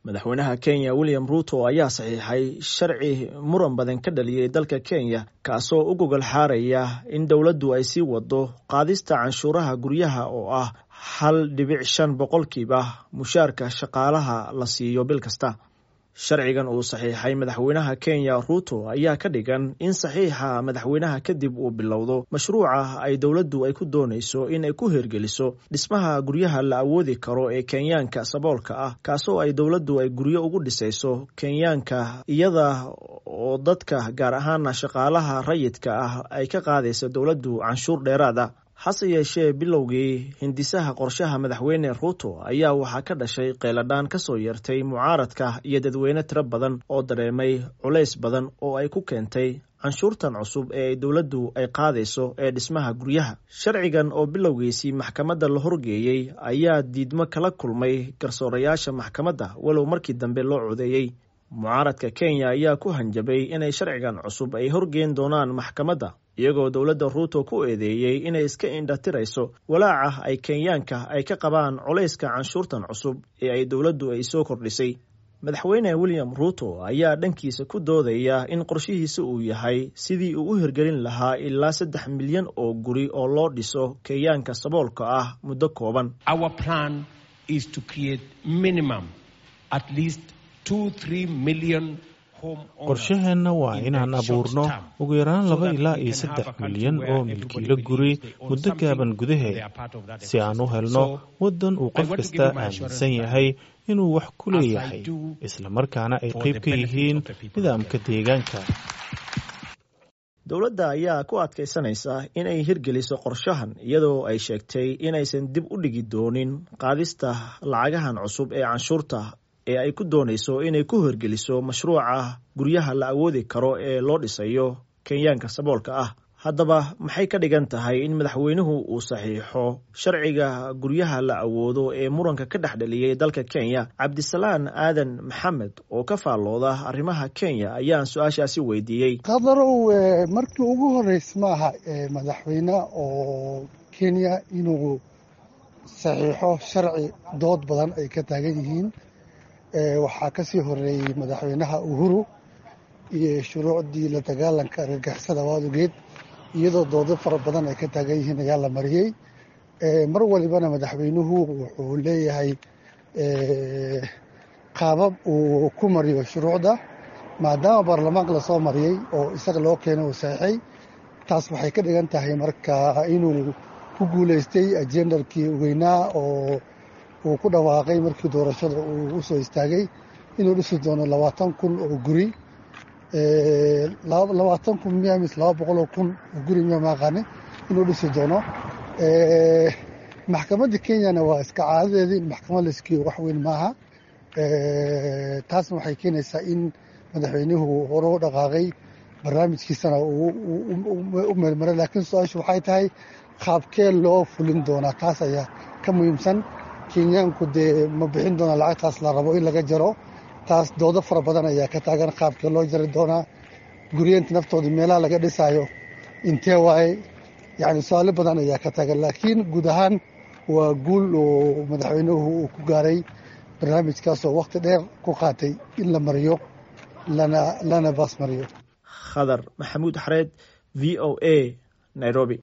madaxweynaha Kenya William Ruto ayaa saxiixay sharci muran badan ka dhaliyay dalka Kenya kaasoo u gogol xaaraya in dawladdu ay sii wado qaadista canshuuraha guryaha oo ah 1.5% mushaarka shaqaalaha la siiyo bil kasta. Sharcigan uu saxiixay madaxweynaha Kenya Ruto ayaa ka dhigan in saxiixa madaxweynaha kadib uu bilowdo mashruuca ay dawladdu ay ku doonayso in ay ku hirgeliso dhismaha guryaha la awoodi karo ee Kenyaanka saboolka ah kaasoo ay dawladdu ay guryo ugu dhisayso Kenyaanka iyada oo dadka gaar ahaan shaqaalaha rayidka ah ay ka qaadayso dawladdu canshuur dheeraad ah. hase yeeshee bilowgii hindisaha qorshaha madaxweyne Ruto ayaa waxaa ka dhashay qeyladaan ka soo yeertay mucaaradka iyo dadweyne tiro badan oo dareemay culays badan oo ay ku keentay canshuurtan cusub ee dawladdu ay qaadayso ee dhismaha guryaha. Sharcigan oo bilowgiisii maxkamadda la horgeeyay ayaa diidmo kala kulmay garsoorayaasha maxkamadda walow markii dambe loo codeeyay. mucaaradka Kenya ayaa ku hanjabay inay sharcigan cusub ay horgeyn doonaan maxkamadda iyagoo dawladda Ruto ku eedeeyay inay iska indhatirayso walaaca ay Kenyaanka ay ka qabaan culayska canshuurtan cusub ee ay dawladdu ay soo kordhisay. Madaxweyne William Ruto ayaa dhankiisa ku doodaya in qorshihiisa uu yahay sidii uu u hirgelin lahaa ilaa 3 milyan oo guri oo loo dhiso Kenyaanka saboolka ah muddo kooban. Our plan is to create minimum at least 2-3 million qorshaheenna waa inaan abuurno ugu yaraan 2 ilaa 3 milyan oo milkiilo guri muddo gaaban gudaheed si aan u helno waddan uu qof kasta aaminsan yahay inuu wax ku leeyahay isla markaana ay qayb ka yihiin nidaamka deegaanka. dawladda ayaa ku adkaysanaysa inay hirgeliso qorshahan iyadoo ay sheegtay inaysan dib u dhigi doonin qaadista lacagahan cusub ee canshuurta ee ay ku doonayso inay ku hirgeliso mashruuca guryaha la awoodi karo ee loo dhisayo Kenyaanka saboolka ah. Haddaba maxay ka dhigan tahay in madaxweynuhu uu saxiixo sharciga guryaha la awoodo ee muranka ka dhaxdhaliyay dalka Kenya? Cabdisalaan Aadan Maxamed oo ka faallooda arrimaha Kenya ayaan su'aashaasi weydiiyey. qadarow markii ugu horeysay maaha madaxweyne oo Kenya inuu saxiixo sharci dood badan ay ka taagan yihiin. waxaa ka sii horeeyay madaxweynaha Uhuru iyo shuruucdii la dagaalanka argagixisada waadugeed iyadoo doodo fara badan ay ka taagan yihiin ayaa la mariyay. mar walibana madaxweynuhu wuxuu leeyahay qaabab uu ku mariyo shuruucda maadaama baarlamaanka la soo mariyay oo isaga loo keenay uu saxiixay. taas waxay ka dhigan tahay marka inuu ku guulaystay ajendarkii weynaa oo uu ku dhawaaqay markii doorashada uu u soo istaagay inuu dhisi doono 20,000 oo guri 20,000 miyamis 200,000 oo guri miyamaaqane inuu dhisi doono. maxkamadda Kenyana waa iska caadadeedii in maxkamad la iskiyo wax weyn maaha. taasna waxay keenaysaa in madaxweynuhu hore u dhaqaaqay barnaamijkiisana u meelmaray. laakiin su-aashu waxay tahay qaabkee loo fulin doonaa, taas ayaa ka muhiimsan. Kenyaanku dee ma bixin doona lacagtaas la rabo in laga jaro. taas doodo fara badan ayaa ka taagan qaabkii loo jari doonaa. guryeenta naftooda meelaha laga dhisaayo intee waaye, yacni su-aalo badan ayaa ka taagan. laakiin guud ahaan waa guul oo madaxweynuhu uu ku gaaray barnaamijkaasoo waqti dheer ku qaatay in la mariyo lana baas mariyo. Khadar Maxamuud Xareed, VOA, Nairobi.